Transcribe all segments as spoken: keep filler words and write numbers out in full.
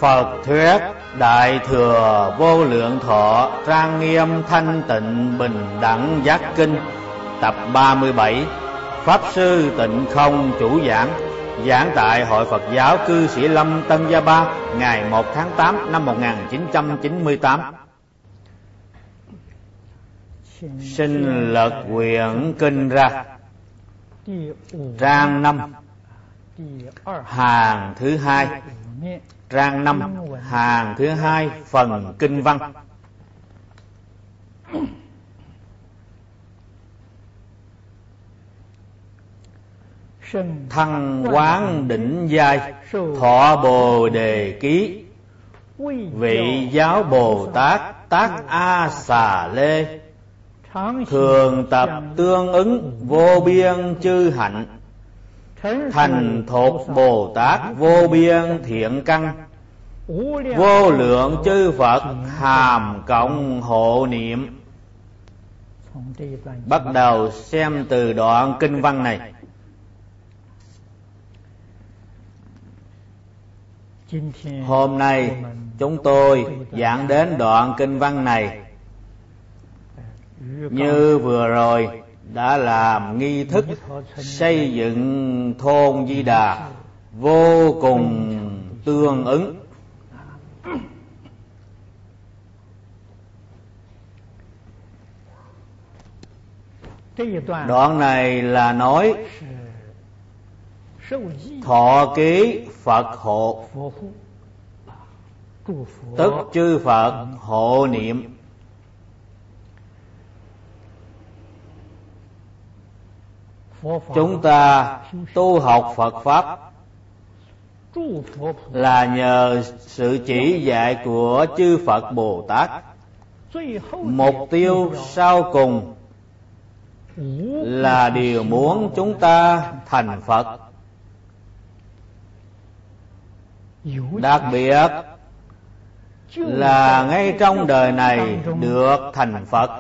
Phật thuyết Đại Thừa Vô Lượng Thọ Trang Nghiêm Thanh Tịnh Bình Đẳng Giác Kinh tập ba mươi bảy. Pháp Sư Tịnh Không chủ giảng, giảng tại Hội Phật giáo Cư Sĩ Lâm Tân Gia Ba ngày một tháng tám năm một nghìn chín trăm chín mươi tám. Xin lật quyển kinh ra. Trang năm, hàng thứ hai. Trang năm, hàng thứ hai, phần kinh văn. Thăng quán đỉnh giai, thọ bồ đề ký. Vị giáo Bồ Tát Tác A Xà Lê, thường tập tương ứng vô biên chư hạnh. Thành thục Bồ Tát vô biên thiện căn, vô lượng chư Phật hàm cộng hộ niệm. Bắt đầu xem từ đoạn kinh văn này. Hôm nay chúng tôi giảng đến đoạn kinh văn này như vừa rồi đã làm nghi thức xây dựng thôn Di Đà vô cùng tương ứng. Đoạn này là nói thọ ký Phật hộ, tức chư Phật hộ niệm. Chúng ta tu học Phật Pháp là nhờ sự chỉ dạy của chư Phật Bồ Tát. Mục tiêu sau cùng là điều muốn chúng ta thành Phật. Đặc biệt là ngay trong đời này được thành Phật,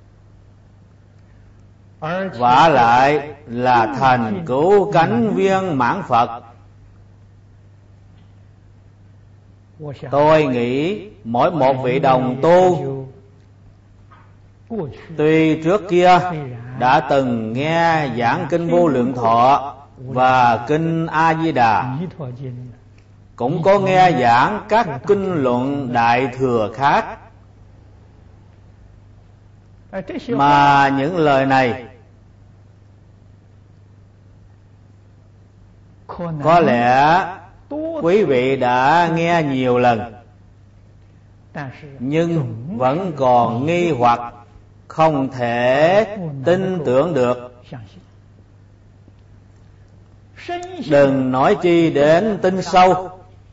vả lại là thành cứu cánh viên mãn Phật. Tôi nghĩ mỗi một vị đồng tu tuy trước kia đã từng nghe giảng kinh Vô Lượng Thọ và kinh A Di Đà, cũng có nghe giảng các kinh luận Đại Thừa khác, mà những lời này có lẽ quý vị đã nghe nhiều lần, nhưng vẫn còn nghi hoặc không thể tin tưởng được. Đừng nói chi đến tin sâu.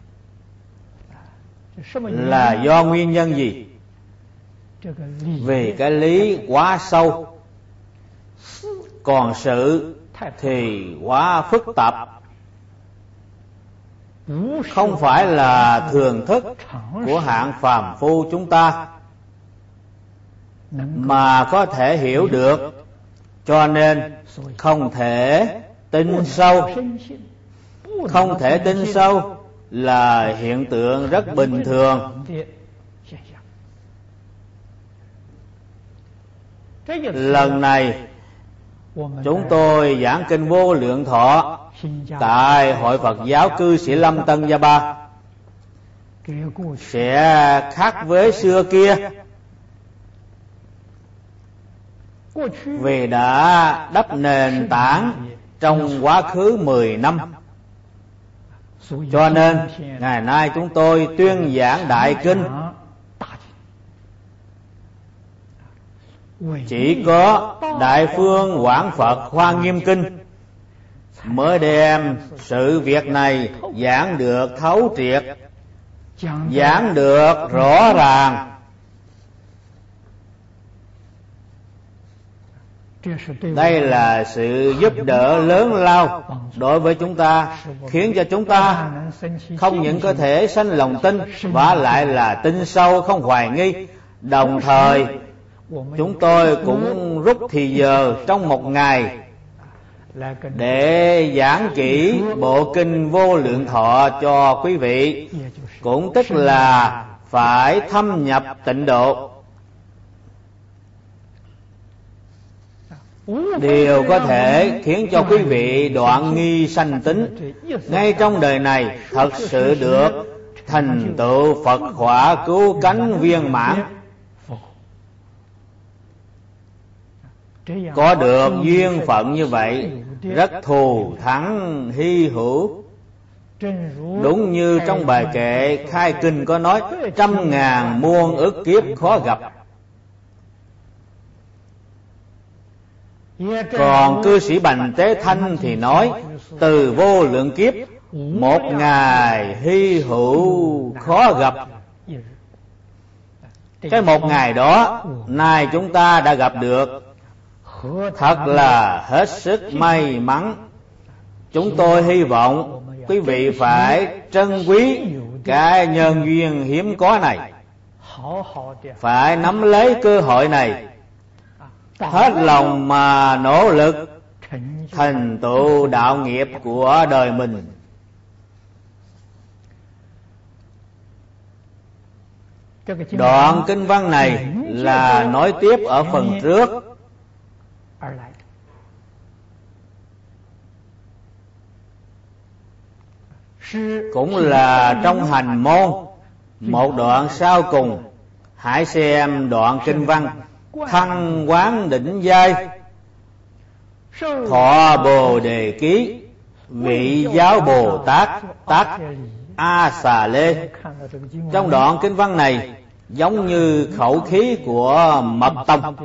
Là do nguyên nhân gì? Vì cái lý quá sâu, còn sự thì quá phức tạp, không phải là thường thức của hạng phàm phu chúng ta mà có thể hiểu được, cho nên không thể tin sâu. Không thể tin sâu là hiện tượng rất bình thường. Lần này chúng tôi giảng kinh Vô Lượng Thọ tại Hội Phật giáo Cư Sĩ Lâm Tân Gia Ba sẽ khác với xưa kia, vì đã đắp nền tảng trong quá khứ mười năm. Cho nên ngày nay chúng tôi tuyên giảng Đại Kinh. Chỉ có Đại Phương Quảng Phật Hoa Nghiêm Kinh mới đem sự việc này giảng được thấu triệt, giảng được rõ ràng. Đây là sự giúp đỡ lớn lao đối với chúng ta, khiến cho chúng ta không những có thể sanh lòng tin, vả lại là tin sâu không hoài nghi. Đồng thời chúng tôi cũng rút thì giờ trong một ngày để giảng kỹ bộ kinh Vô Lượng Thọ cho quý vị, cũng tức là phải thâm nhập tịnh độ. Điều có thể khiến cho quý vị đoạn nghi sanh tính ngay trong đời này thật sự được thành tựu Phật quả cứu cánh viên mãn. Có được duyên phận như vậy rất thù thắng hy hữu. Đúng như trong bài kệ khai kinh có nói, trăm ngàn muôn ức kiếp khó gặp. Còn cư sĩ Bành Tế Thanh thì nói, từ vô lượng kiếp một ngày hy hữu khó gặp. Cái một ngày đó nay chúng ta đã gặp được, thật là hết sức may mắn. Chúng tôi hy vọng quý vị phải trân quý cái nhân duyên hiếm có này, phải nắm lấy cơ hội này, hết lòng mà nỗ lực thành tựu đạo nghiệp của đời mình. Đoạn kinh văn này là nói tiếp ở phần trước. Cũng là trong hành môn, một đoạn sau cùng. Hãy xem đoạn kinh văn: thăng quán đỉnh giai, thọ bồ đề ký, vị giáo Bồ Tát tác A Xà Lê. Trong đoạn kinh văn này giống như khẩu khí của Mật Tông.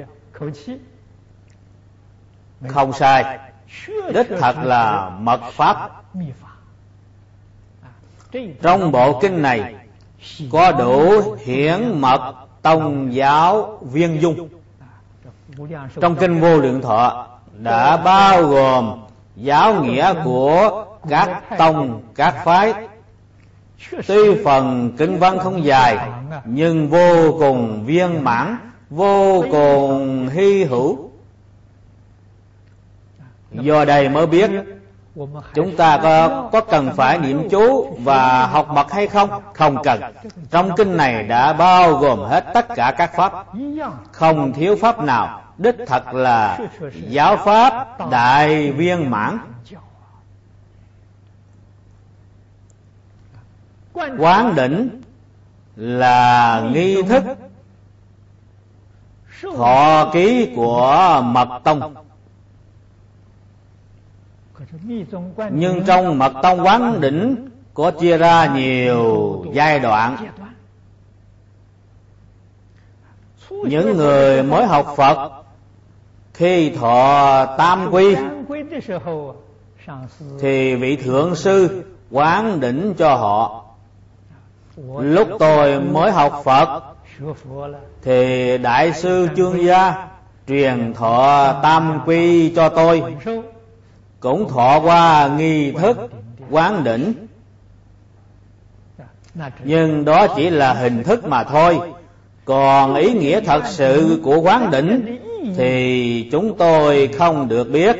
Không sai, đích thật là mật pháp. Trong bộ kinh này có đủ hiển mật tông giáo viên dung. Trong kinh Vô Lượng Thọ đã bao gồm giáo nghĩa của các tông các phái. Tuy phần kinh văn không dài nhưng vô cùng viên mãn, vô cùng hy hữu. Do đây mới biết chúng ta có, có cần phải niệm chú và học mật hay không? Không cần. Trong kinh này đã bao gồm hết tất cả các pháp, không thiếu pháp nào. Đích thật là giáo pháp đại viên mãn. Quán đỉnh là nghi thức thọ ký của Mật Tông. Nhưng trong Mật Tông quán đỉnh có chia ra nhiều giai đoạn. Những người mới học Phật khi thọ tam quy thì vị thượng sư quán đỉnh cho họ. Lúc tôi mới học Phật thì đại sư Chương Gia truyền thọ tam quy cho tôi, cũng thọ qua nghi thức quán đỉnh. Nhưng đó chỉ là hình thức mà thôi. Còn ý nghĩa thật sự của quán đỉnh thì chúng tôi không được biết.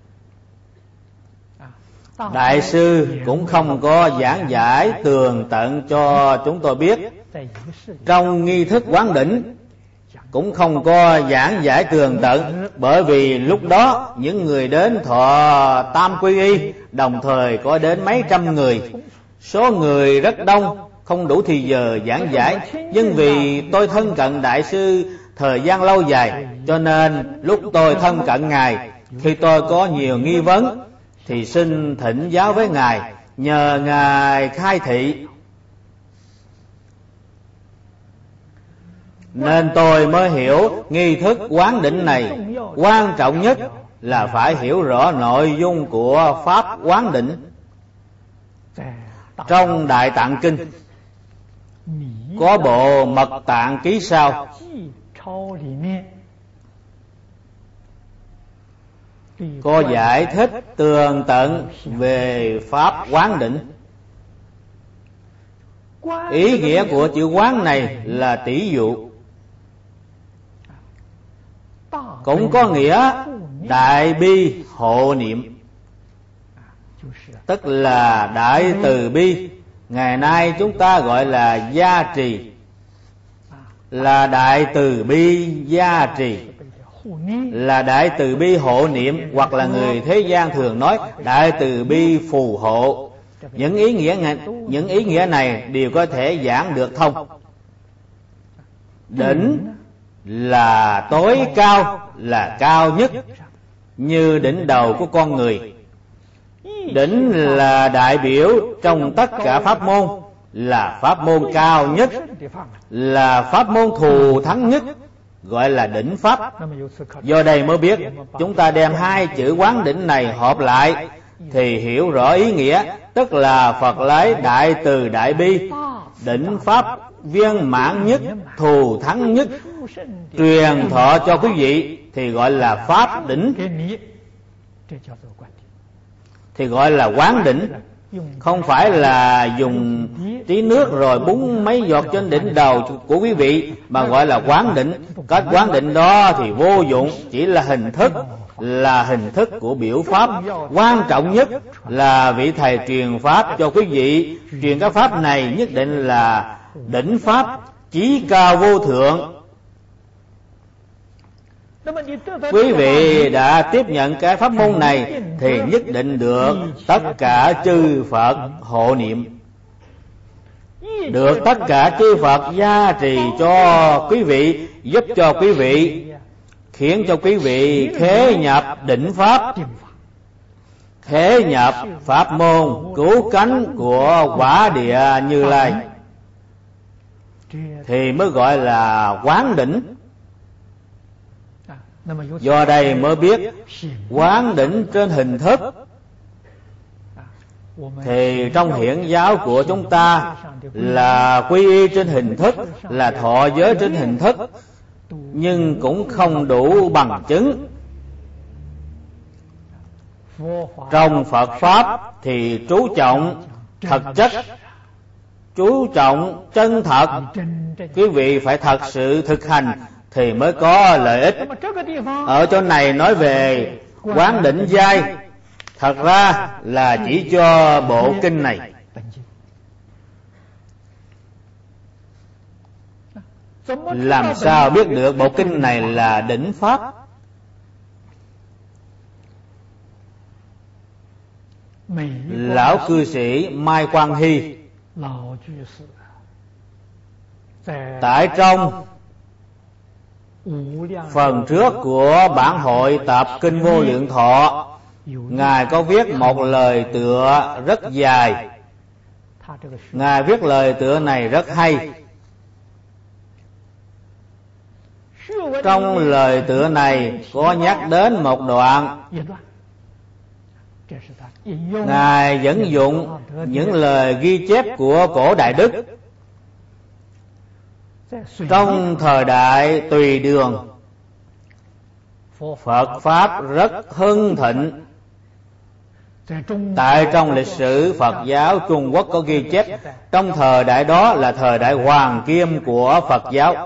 Đại sư cũng không có giảng giải tường tận cho chúng tôi biết. Trong nghi thức quán đỉnh cũng không có giảng giải tường tận, bởi vì lúc đó những người đến thọ tam quy y đồng thời có đến mấy trăm người. Số người rất đông, không đủ thì giờ giảng giải. Nhưng vì tôi thân cận đại sư thời gian lâu dài, cho nên lúc tôi thân cận ngài, khi tôi có nhiều nghi vấn thì xin thỉnh giáo với ngài, nhờ ngài khai thị. Nên tôi mới hiểu nghi thức quán đỉnh này quan trọng nhất là phải hiểu rõ nội dung của pháp quán đỉnh. Trong Đại Tạng Kinh có bộ Mật Tạng Ký sau, có giải thích tường tận về pháp quán đỉnh. Ý nghĩa của chữ quán này là tỷ dụ, cũng có nghĩa đại bi hộ niệm, tức là đại từ bi Ngày nay chúng ta gọi là gia trì, là đại từ bi gia trì, là đại từ bi hộ niệm, hoặc là người thế gian thường nói đại từ bi phù hộ. Những ý nghĩa này, những ý nghĩa này đều có thể giảng được thông. Đỉnh là tối cao, là cao nhất, như đỉnh đầu của con người. Đỉnh là đại biểu trong tất cả pháp môn, là pháp môn cao nhất, là pháp môn thù thắng nhất, gọi là đỉnh pháp. Do đây mới biết, chúng ta đem hai chữ quán đỉnh này hợp lại thì hiểu rõ ý nghĩa, tức là Phật lấy đại từ đại bi, đỉnh pháp viên mãn nhất, thù thắng nhất, truyền thọ cho quý vị thì gọi là pháp đỉnh, thì gọi là quán đỉnh. Không phải là dùng tí nước rồi búng mấy giọt trên đỉnh đầu của quý vị, mà gọi là quán đỉnh. Cách quán đỉnh đó thì vô dụng, chỉ là hình thức, là hình thức của biểu pháp. Quan trọng nhất là vị thầy truyền pháp cho quý vị. Truyền các pháp này nhất định là đỉnh pháp, chí cao vô thượng. Quý vị đã tiếp nhận cái pháp môn này thì nhất định được tất cả chư Phật hộ niệm, được tất cả chư Phật gia trì cho quý vị, giúp cho quý vị, khiến cho quý vị khế nhập đỉnh pháp, khế nhập pháp môn cứu cánh của quả địa Như Lai, thì mới gọi là quán đỉnh. Do đây mới biết quán đỉnh trên hình thức, thì trong hiển giáo của chúng ta là quy y trên hình thức, là thọ giới trên hình thức, nhưng cũng không đủ bằng chứng. Trong Phật Pháp thì chú trọng thật chất, chú trọng chân thật. Quý vị phải thật sự thực hành thì mới có lợi ích. Ở chỗ này nói về quán đỉnh giai, thật ra là chỉ cho bộ kinh này. Làm sao biết được bộ kinh này là đỉnh pháp? Lão cư sĩ Mai Quang Hy tại trong phần trước của bản hội tập Kinh Vô Lượng Thọ, Ngài có viết một lời tựa rất dài. Ngài viết lời tựa này rất hay. Trong lời tựa này có nhắc đến một đoạn, Ngài dẫn dụng những lời ghi chép của cổ Đại Đức. Trong thời đại Tùy Đường, Phật Pháp rất hưng thịnh. Tại trong lịch sử Phật giáo Trung Quốc có ghi chép, trong thời đại đó là thời đại hoàng kim của Phật giáo.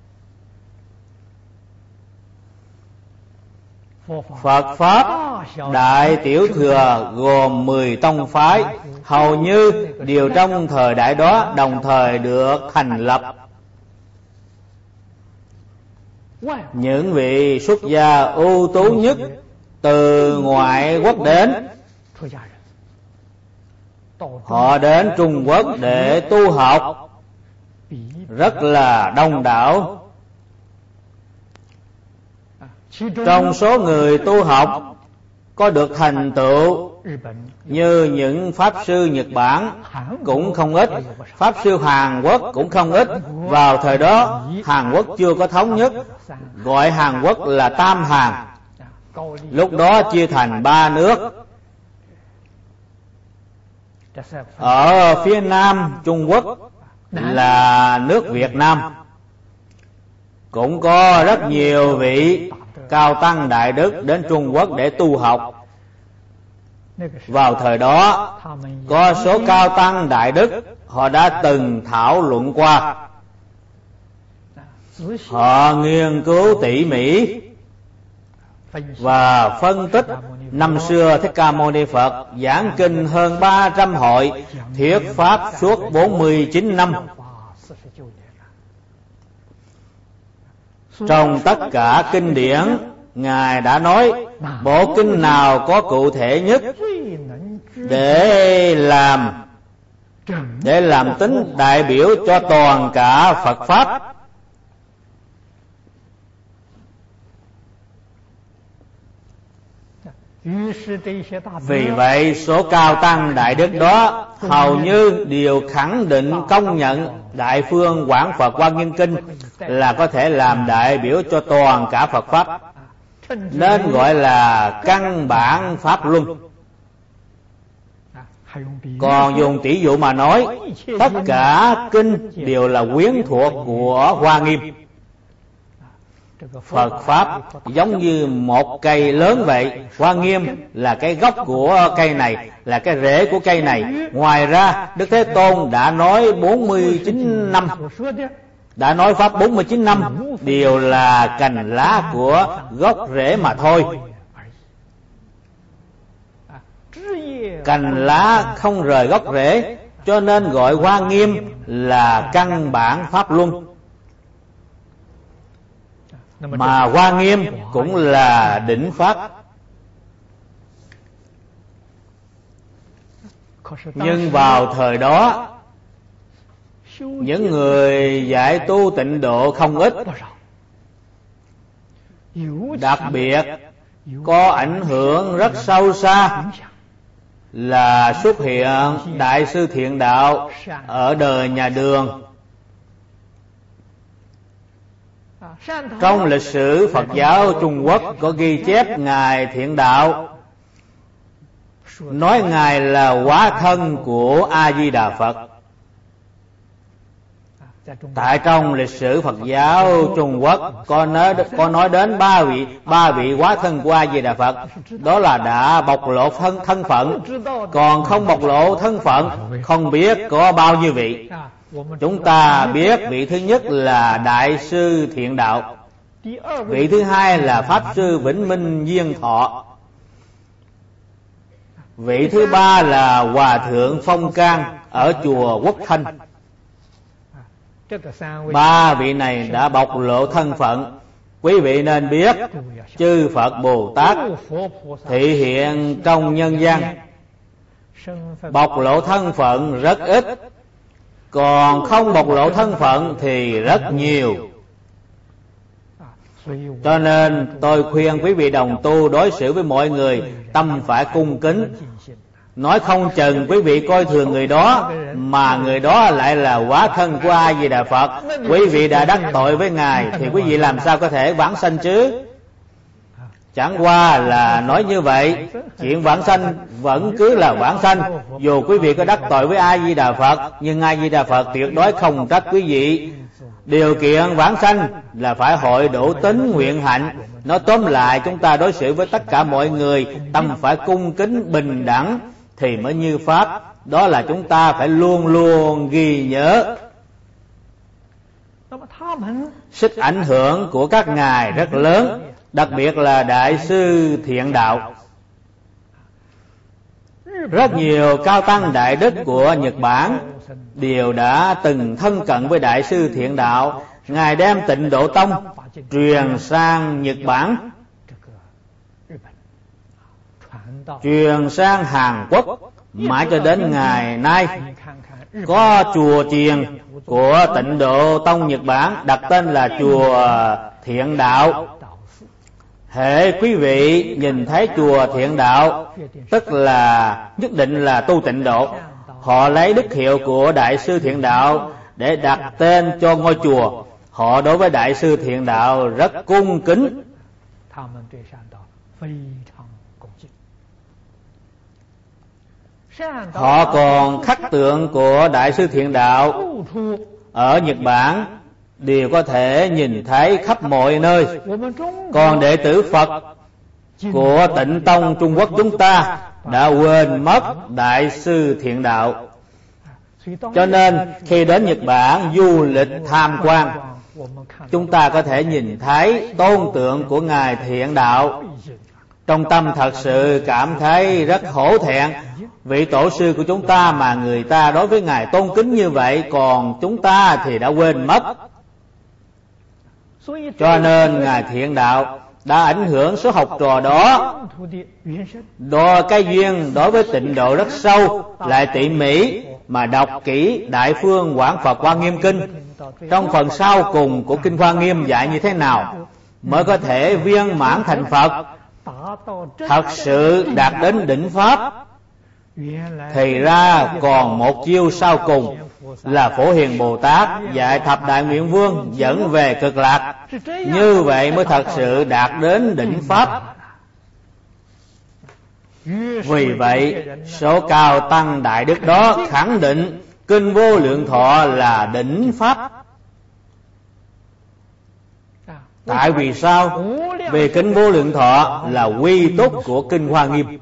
Phật Pháp Đại Tiểu Thừa gồm mười tông phái, hầu như đều trong thời đại đó đồng thời được thành lập. Những vị xuất gia ưu tú nhất từ ngoại quốc đến, họ đến Trung Quốc để tu học, rất là đông đảo. Trong số người tu học có được thành tựu như những Pháp sư Nhật Bản cũng không ít, Pháp sư Hàn Quốc cũng không ít. Vào thời đó Hàn Quốc chưa có thống nhất, gọi Hàn Quốc là Tam Hàn. Lúc đó chia thành ba nước. Ở phía nam Trung Quốc là nước Việt Nam, cũng có rất nhiều vị cao tăng đại đức đến Trung Quốc để tu học. Vào thời đó có số cao tăng đại đức họ đã từng thảo luận qua, họ nghiên cứu tỉ mỉ và phân tích. Năm xưa Thích Ca Mâu Ni Phật giảng kinh hơn ba trăm hội, thuyết pháp suốt bốn mươi chín năm. Trong tất cả kinh điển, Ngài đã nói bộ kinh nào có cụ thể nhất để làm để làm tính đại biểu cho toàn cả Phật pháp. Vì vậy số cao tăng đại đức đó hầu như đều khẳng định công nhận Đại Phương Quảng Phật Hoa Nghiêm Kinh là có thể làm đại biểu cho toàn cả Phật pháp, nên gọi là căn bản pháp luân. Còn dùng tỷ dụ mà nói, tất cả kinh đều là quyến thuộc của Hoa Nghiêm. Phật pháp giống như một cây lớn vậy, Hoa Nghiêm là cái gốc của cây này, là cái rễ của cây này. Ngoài ra Đức Thế Tôn đã nói bốn mươi chín năm, đã nói pháp bốn mươi chín năm đều là cành lá của gốc rễ mà thôi. Cành lá không rời gốc rễ, cho nên gọi Hoa Nghiêm là căn bản pháp luân. Mà Hoa Nghiêm cũng là đỉnh pháp. Nhưng vào thời đó, những người dạy tu tịnh độ không ít, đặc biệt có ảnh hưởng rất sâu xa là xuất hiện Đại sư Thiện Đạo ở đời nhà Đường. Trong lịch sử Phật giáo Trung Quốc có ghi chép Ngài Thiện Đạo, nói Ngài là hóa thân của A Di Đà Phật. Tại trong lịch sử Phật giáo Trung Quốc có nói, có nói đến ba vị ba vị hóa thân của A Di Đà Phật, đó là đã bộc lộ thân thân phận, còn không bộc lộ thân phận không biết có bao nhiêu vị. Chúng ta biết vị thứ nhất là Đại sư Thiện Đạo, vị thứ hai là Pháp sư Vĩnh Minh Duyên Thọ, vị thứ ba là Hòa thượng Phong Can ở chùa Quốc Thanh. Ba vị này đã bộc lộ thân phận. Quý vị nên biết, chư Phật Bồ Tát thị hiện trong nhân gian, bộc lộ thân phận rất ít, còn không bộc lộ thân phận thì rất nhiều. Cho nên tôi khuyên quý vị đồng tu đối xử với mọi người tâm phải cung kính. Nói không chừng quý vị coi thường người đó, mà người đó lại là hóa thân của A Di Đà Phật, quý vị đã đắc tội với Ngài, thì quý vị làm sao có thể vãng sanh chứ? Chẳng qua là nói như vậy, chuyện vãng sanh vẫn cứ là vãng sanh. Dù quý vị có đắc tội với A Di Đà Phật, nhưng A Di Đà Phật tuyệt đối không trách quý vị. Điều kiện vãng sanh là phải hội đủ tín nguyện hạnh. Nói tóm lại, chúng ta đối xử với tất cả mọi người tâm phải cung kính bình đẳng thì mới như pháp. Đó là chúng ta phải luôn luôn ghi nhớ. Sức ảnh hưởng của các ngài rất lớn, đặc biệt là Đại sư Thiện Đạo. Rất nhiều cao tăng đại đức của Nhật Bản đều đã từng thân cận với Đại sư Thiện Đạo. Ngài đem Tịnh Độ Tông truyền sang Nhật Bản, truyền sang Hàn Quốc, mãi cho đến ngày nay có chùa chiền của Tịnh Độ Tông Nhật Bản đặt tên là chùa Thiện Đạo. Hễ quý vị nhìn thấy chùa Thiện Đạo, tức là nhất định là tu tịnh độ. Họ lấy đức hiệu của Đại sư Thiện Đạo để đặt tên cho ngôi chùa. Họ đối với Đại sư Thiện Đạo rất cung kính. Họ còn khắc tượng của Đại sư Thiện Đạo ở Nhật Bản đều có thể nhìn thấy khắp mọi nơi. Còn đệ tử Phật của Tịnh Tông Trung Quốc chúng ta đã quên mất Đại sư Thiện Đạo. Cho nên khi đến Nhật Bản du lịch tham quan, chúng ta có thể nhìn thấy tôn tượng của Ngài Thiện Đạo. Trong tâm thật sự cảm thấy rất hổ thẹn, vị tổ sư của chúng ta mà người ta đối với Ngài tôn kính như vậy, còn chúng ta thì đã quên mất. Cho nên Ngài Thiện Đạo đã ảnh hưởng số học trò đó, đo cái duyên đối với tịnh độ rất sâu, lại tỉ mỉ mà đọc kỹ Đại Phương Quảng Phật Hoa Nghiêm Kinh. Trong phần sau cùng của Kinh Hoa Nghiêm dạy như thế nào mới có thể viên mãn thành Phật, thật sự đạt đến đỉnh Pháp. Thì ra còn một chiêu sau cùng là Phổ Hiền Bồ Tát dạy thập đại nguyện vương dẫn về cực lạc. Như vậy mới thật sự đạt đến đỉnh Pháp. Vì vậy số cao tăng đại đức đó khẳng định Kinh Vô Lượng Thọ là đỉnh Pháp. Tại vì sao? Vì Kinh Vô Lượng Thọ là quy túc của Kinh Hoa Nghiêm.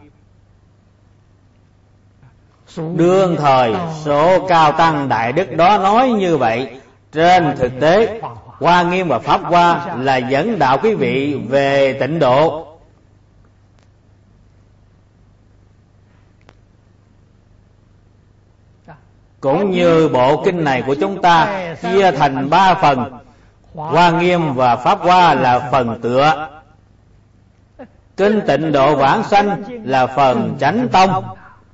Đương thời số cao tăng đại đức đó nói như vậy. Trên thực tế Hoa Nghiêm và Pháp Hoa là dẫn đạo quý vị về tịnh độ. Cũng như bộ kinh này của chúng ta chia thành ba phần. Hoa Nghiêm và Pháp Hoa là phần tựa, Kinh Tịnh Độ Vãng Sanh là phần chánh tông.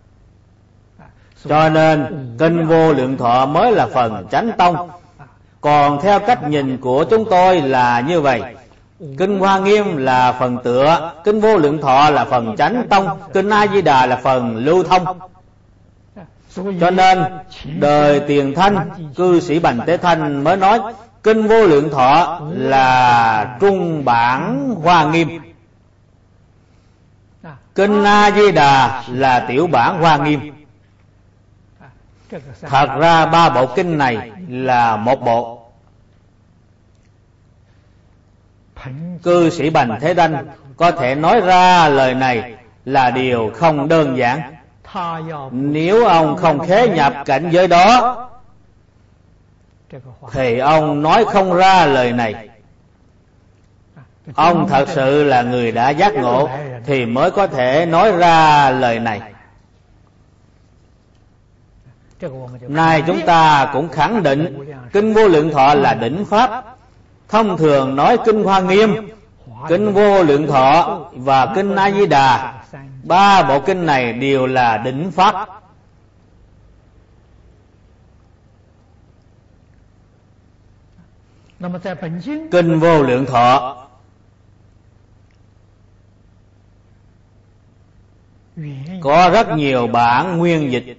Cho nên Kinh Vô Lượng Thọ mới là phần chánh tông. Còn theo cách nhìn của chúng tôi là như vậy: Kinh Hoa Nghiêm là phần tựa, Kinh Vô Lượng Thọ là phần chánh tông, Kinh A Di Đà là phần lưu thông. Cho nên đời Tiền Thanh, cư sĩ Bành Tế Thanh mới nói Kinh Vô Lượng Thọ là trung bản Hoa Nghiêm, Kinh A Di Đà là tiểu bản Hoa Nghiêm. Thật ra ba bộ kinh này là một bộ. Cư sĩ Bành Thế Thanh có thể nói ra lời này là điều không đơn giản. Nếu ông không khế nhập cảnh giới đó thì ông nói không ra lời này. Ông thật sự là người đã giác ngộ thì mới có thể nói ra lời này. Nay chúng ta cũng khẳng định Kinh Vô Lượng Thọ là đỉnh Pháp. Thông thường nói Kinh Hoa Nghiêm, Kinh Vô Lượng Thọ và Kinh A Di Đà, ba bộ kinh này đều là đỉnh Pháp. Kinh Vô Lượng Thọ có rất nhiều bản nguyên dịch.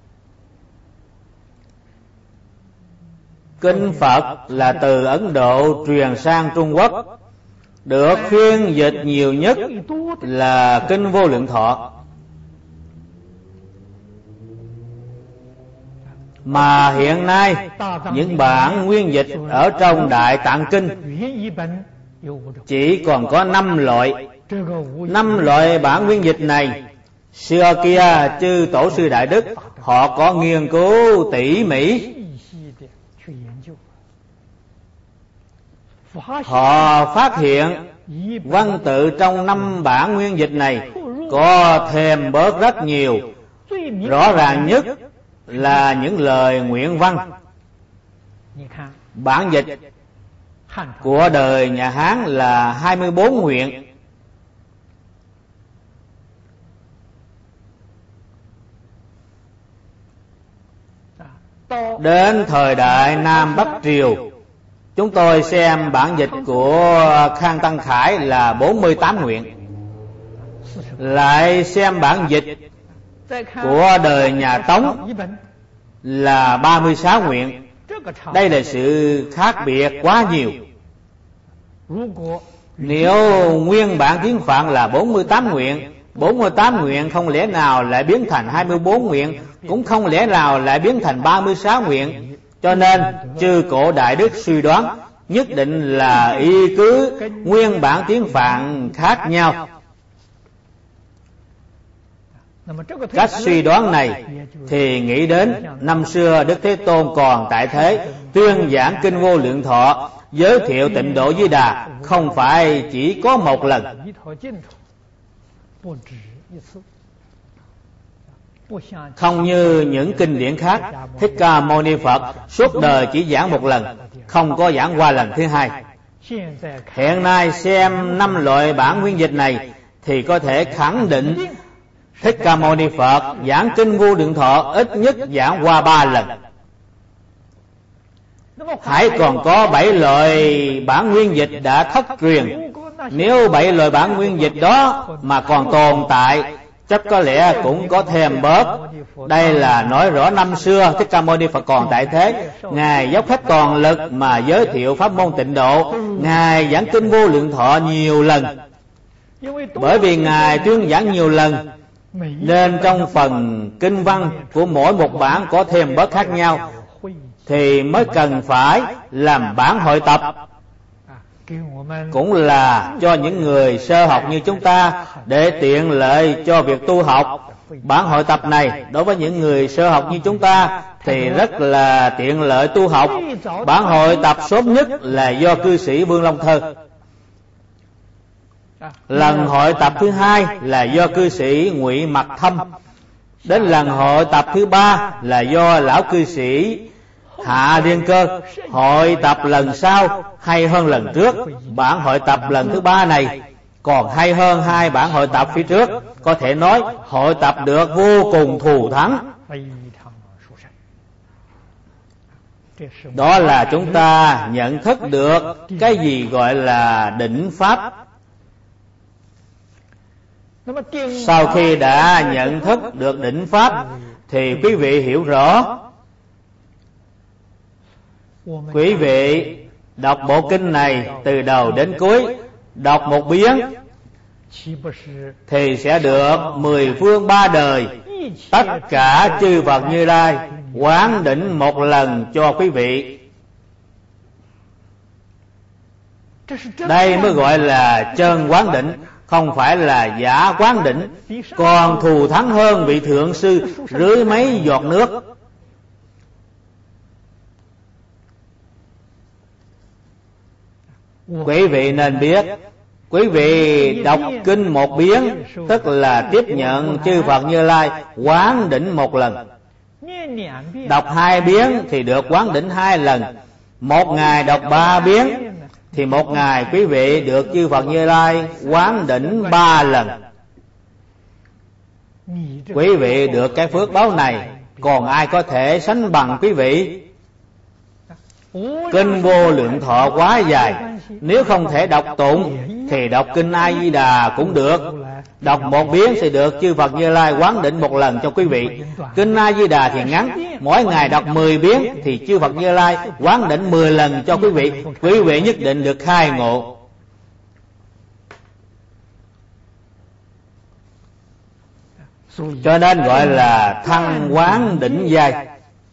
Kinh Phật là từ Ấn Độ truyền sang Trung Quốc, được phiên dịch nhiều nhất là Kinh Vô Lượng Thọ. Mà hiện nay những bản nguyên dịch ở trong Đại Tạng Kinh chỉ còn có năm loại. Năm loại bản nguyên dịch này xưa kia chư tổ sư đại đức họ có nghiên cứu tỉ mỉ. Họ phát hiện văn tự trong năm bản nguyên dịch này có thêm bớt rất nhiều. Rõ ràng nhất là những lời nguyện văn. Bản dịch của đời nhà Hán là hai mươi bốn nguyện. Đến thời đại Nam Bắc Triều, chúng tôi xem bản dịch của Khang Tăng Khải là bốn mươi tám nguyện. Lại xem bản dịch của đời nhà Tống là ba mươi sáu nguyện. Đây là sự khác biệt quá nhiều. Nếu nguyên bản tiếng Phạn là bốn mươi tám nguyện, bốn mươi tám nguyện không lẽ nào lại biến thành hai mươi bốn nguyện, cũng không lẽ nào lại biến thành ba mươi sáu nguyện. Cho nên chư cổ đại đức suy đoán nhất định là y cứ nguyên bản tiếng Phạn khác nhau. Cách suy đoán này thì nghĩ đến năm xưa Đức Thế Tôn còn tại thế tuyên giảng Kinh Vô Lượng Thọ, giới thiệu Tịnh Độ Di Đà không phải chỉ có một lần. Không như những kinh điển khác, Thích Ca Mâu Ni Phật suốt đời chỉ giảng một lần, không có giảng qua lần thứ hai. Hiện nay xem năm loại bản nguyên dịch này thì có thể khẳng định Thích Ca Mâu Ni Phật giảng kinh Vô Lượng Thọ ít nhất giảng qua ba lần. Hãy còn có bảy loại bản nguyên dịch đã thất truyền. Nếu bảy loại bản nguyên dịch đó mà còn tồn tại, chắc có lẽ cũng có thêm bớt. Đây là nói rõ năm xưa Thích Ca Mâu Ni Phật còn tại thế, Ngài dốc hết toàn lực mà giới thiệu pháp môn Tịnh Độ. Ngài giảng kinh Vô Lượng Thọ nhiều lần. Bởi vì Ngài tuyên giảng nhiều lần nên trong phần kinh văn của mỗi một bản có thêm bớt khác nhau, thì mới cần phải làm bản hội tập. Cũng là cho những người sơ học như chúng ta để tiện lợi cho việc tu học. Bản hội tập này đối với những người sơ học như chúng ta thì rất là tiện lợi tu học. Bản hội tập sớm nhất là do cư sĩ Vương Long Thơ. Lần hội tập thứ hai là do cư sĩ Ngụy Mặc Thâm. Đến lần hội tập thứ ba là do lão cư sĩ Hạ Liên Cơ. Hội tập lần sau hay hơn lần trước. Bản hội tập lần thứ ba này còn hay hơn hai bản hội tập phía trước. Có thể nói hội tập được vô cùng thù thắng. Đó là chúng ta nhận thức được cái gì gọi là định pháp. Sau khi đã nhận thức được định pháp thì quý vị hiểu rõ. Quý vị đọc bộ kinh này từ đầu đến cuối, đọc một biến thì sẽ được mười phương ba đời tất cả chư Phật Như Lai quán đỉnh một lần cho quý vị. Đây mới gọi là chân quán đỉnh, không phải là giả quán đỉnh. Còn thù thắng hơn vị thượng sư rưới mấy giọt nước. Quý vị nên biết, quý vị đọc kinh một biến tức là tiếp nhận chư Phật Như Lai quán đỉnh một lần. Đọc hai biến thì được quán đỉnh hai lần. Một ngày đọc ba biến thì một ngày quý vị được chư Phật Như Lai quán đỉnh ba lần. Quý vị được cái phước báo này, còn ai có thể sánh bằng quý vị? Kinh Vô Lượng Thọ quá dài, nếu không thể đọc tụng thì đọc kinh A Di Đà cũng được. Đọc một biến thì được chư Phật Như Lai quán đỉnh một lần cho quý vị. Kinh A Di Đà thì ngắn, mỗi ngày đọc mười biến thì chư Phật Như Lai quán đỉnh mười lần cho quý vị. Quý vị nhất định được khai ngộ. Cho nên gọi là thăng quán đỉnh giai.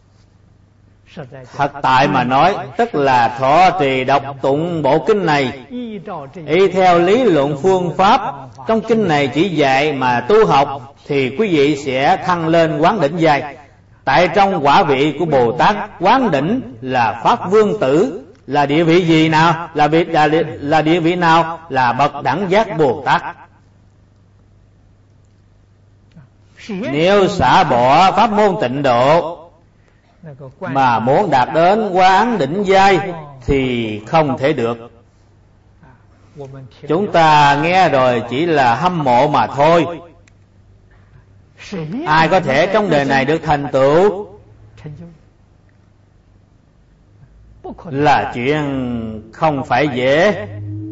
Thật tại mà nói, tức là thọ trì đọc tụng bộ kinh này y theo lý luận phương pháp. Trong kinh này chỉ dạy mà tu học thì quý vị sẽ thăng lên quán đỉnh giai. Tại trong quả vị của Bồ Tát, quán đỉnh là pháp vương tử. Là địa vị gì nào? Là, vị, là, là địa vị nào? Là bậc đẳng giác Bồ Tát. Nếu xả bỏ pháp môn Tịnh Độ mà muốn đạt đến quán đỉnh giai thì không thể được. Chúng ta nghe rồi chỉ là hâm mộ mà thôi. Ai có thể trong đời này được thành tựu là chuyện không phải dễ.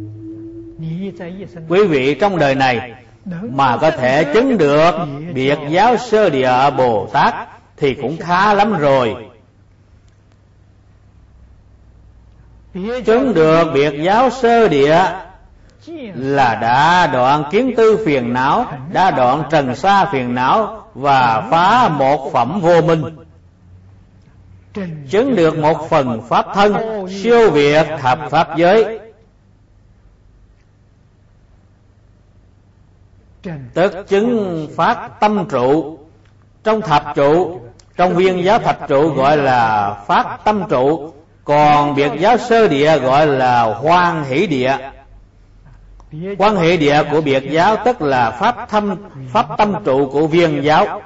Quý vị trong đời này mà có thể chứng được biệt giáo sơ địa Bồ Tát thì cũng khá lắm rồi. Chứng được biệt giáo sơ địa là đã đoạn kiến tư phiền não, đã đoạn trần sa phiền não và phá một phẩm vô minh. Chứng được một phần pháp thân, siêu việt thập pháp giới, tức chứng phát tâm trụ. Trong thập trụ, trong viên giáo thập trụ gọi là phát tâm trụ. Còn biệt giáo sơ địa gọi là hoan hỷ địa. Hoan hỷ địa của biệt giáo tức là pháp thâm pháp tâm trụ của viên giáo.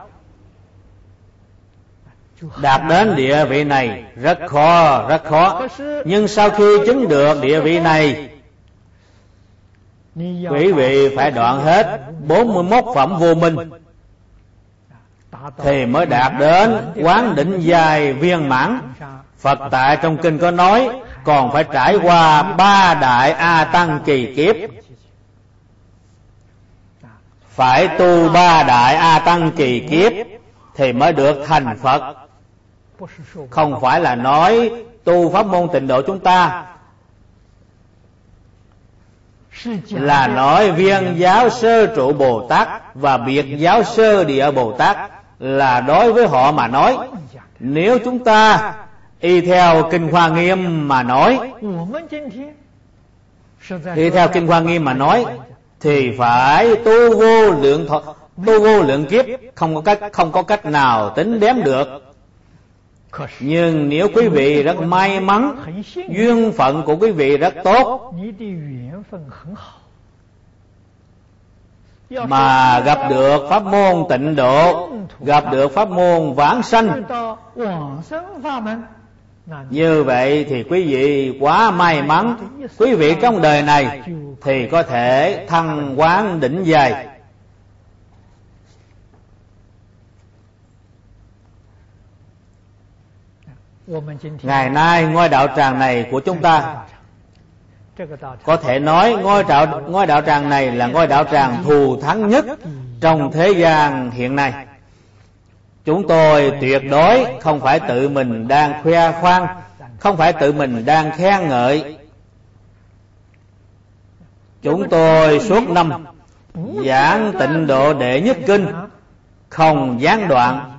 Đạt đến địa vị này rất khó, rất khó. Nhưng sau khi chứng được địa vị này, quý vị phải đoạn hết bốn mươi mốt phẩm vô minh thì mới đạt đến quán đỉnh giai viên mãn. Phật tại trong kinh có nói còn phải trải qua ba đại A Tăng kỳ kiếp, phải tu ba đại A Tăng kỳ kiếp thì mới được thành Phật. Không phải là nói tu pháp môn tịnh độ chúng ta, là nói viên giáo sơ trụ Bồ Tát và biệt giáo sơ địa Bồ Tát, là đối với họ mà nói. Nếu chúng ta y theo Kinh Hoa Nghiêm mà nói, y theo Kinh Hoa Nghiêm mà nói thì phải tu vô lượng thọ, tu vô lượng kiếp, không có cách không có cách nào tính đếm được. Nhưng nếu quý vị rất may mắn, duyên phận của quý vị rất tốt, mà gặp được pháp môn tịnh độ, gặp được pháp môn vãng sanh, như vậy thì quý vị quá may mắn. Quý vị trong đời này thì có thể thăng quán đỉnh giai. Ngày nay ngôi đạo tràng này của chúng ta, có thể nói ngôi đạo, ngôi đạo tràng này là ngôi đạo tràng thù thắng nhất trong thế gian hiện nay. Chúng tôi tuyệt đối không phải tự mình đang khoe khoang, không phải tự mình đang khen ngợi. Chúng tôi suốt năm giảng tịnh độ đệ nhất kinh, không gián đoạn.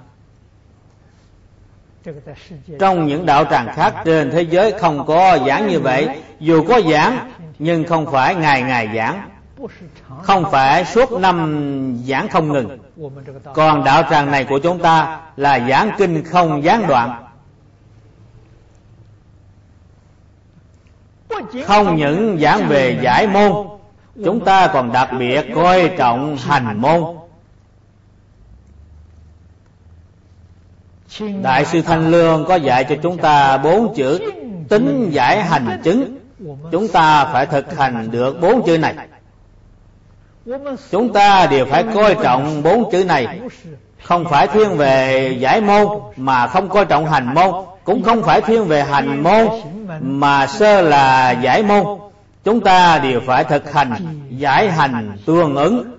Trong những đạo tràng khác trên thế giới không có giảng như vậy. Dù có giảng nhưng không phải ngày ngày giảng, không phải suốt năm giảng không ngừng. Còn đạo tràng này của chúng ta là giảng kinh không gián đoạn. Không những giảng về giải môn, chúng ta còn đặc biệt coi trọng hành môn. Đại sư Thanh Lương có dạy cho chúng ta bốn chữ tính giải hành chứng. Chúng ta phải thực hành được bốn chữ này. Chúng ta đều phải coi trọng bốn chữ này. Không phải thiên về giải môn mà không coi trọng hành môn, cũng không phải thiên về hành môn mà sơ là giải môn. Chúng ta đều phải thực hành giải hành tương ứng.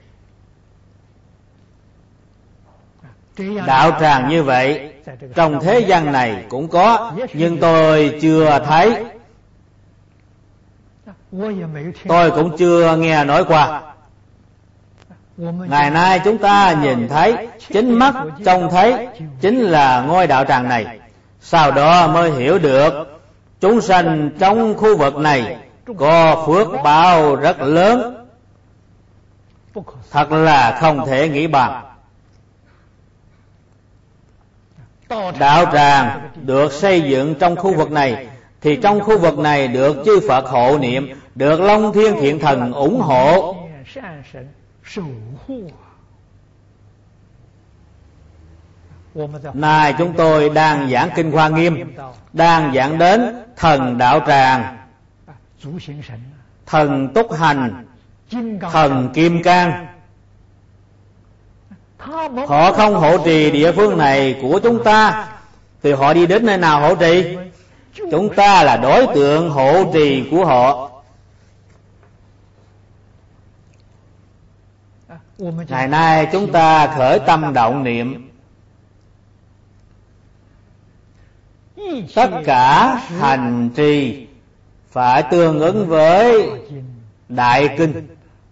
Đạo tràng như vậy trong thế gian này cũng có, nhưng tôi chưa thấy, tôi cũng chưa nghe nói qua. Ngày nay chúng ta nhìn thấy, chính mắt trông thấy chính là ngôi đạo tràng này. Sau đó mới hiểu được chúng sanh trong khu vực này có phước báo rất lớn, thật là không thể nghĩ bàn. Đạo tràng được xây dựng trong khu vực này, thì trong khu vực này được chư Phật hộ niệm, được Long Thiên Thiện Thần ủng hộ. Nay chúng tôi đang giảng Kinh Hoa Nghiêm, đang giảng đến thần đạo tràng, thần túc hành, thần kim cang. Họ không hộ trì địa phương này của chúng ta thì họ đi đến nơi nào hộ trì? Chúng ta là đối tượng hộ trì của họ. Ngày nay chúng ta khởi tâm động niệm, tất cả hành trì phải tương ứng với đại kinh.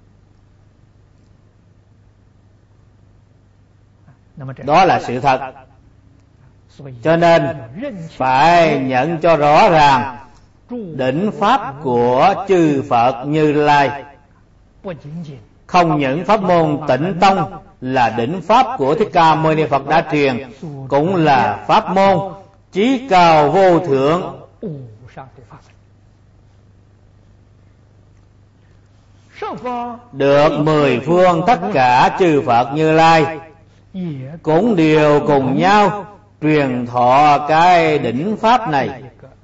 Đó là sự thật. Cho nên phải nhận cho rõ ràng đỉnh pháp của chư Phật Như Lai. Không những pháp môn Tịnh Tông là đỉnh pháp của Thích Ca Mâu Ni Phật đã truyền, cũng là pháp môn chí cao vô thượng được mười phương tất cả chư Phật Như Lai cũng đều cùng nhau truyền thọ cái đỉnh pháp này.